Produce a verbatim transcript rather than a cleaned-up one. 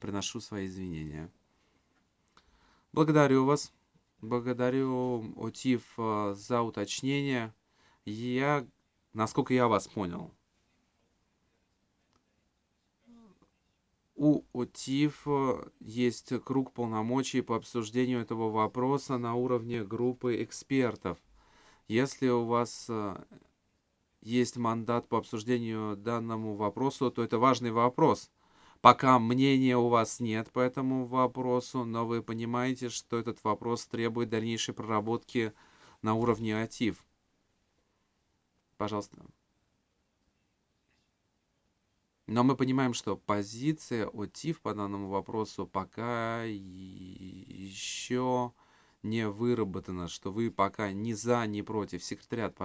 приношу свои извинения. Благодарю вас. Благодарю, ОТИВ, а, за уточнение. Я, насколько я вас понял, у ОТИВ э, есть круг полномочий по обсуждению этого вопроса на уровне группы экспертов. Если у вас э, есть мандат по обсуждению данному вопросу, то это важный вопрос. Пока мнения у вас нет по этому вопросу, но вы понимаете, что этот вопрос требует дальнейшей проработки на уровне ОТИВ. Пожалуйста. Но мы понимаем, что позиция ОТИВ по данному вопросу пока еще не выработана, что вы пока ни за, ни против. Секретариат,